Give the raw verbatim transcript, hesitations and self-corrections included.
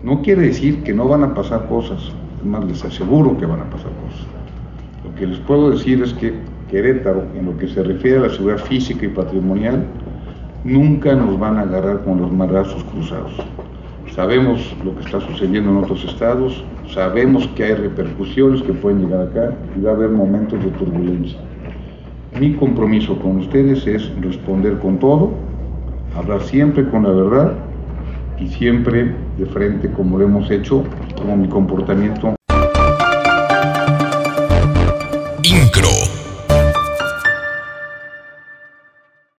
No quiere decir que no van a pasar cosas, es más, les aseguro que van a pasar cosas. Lo que les puedo decir es que Querétaro, en lo que se refiere a la seguridad física y patrimonial, nunca nos van a agarrar con los brazos cruzados. Sabemos lo que está sucediendo en otros estados, sabemos que hay repercusiones que pueden llegar acá y va a haber momentos de turbulencia. Mi compromiso con ustedes es responder con todo, hablar siempre con la verdad y siempre de frente como lo hemos hecho, como mi comportamiento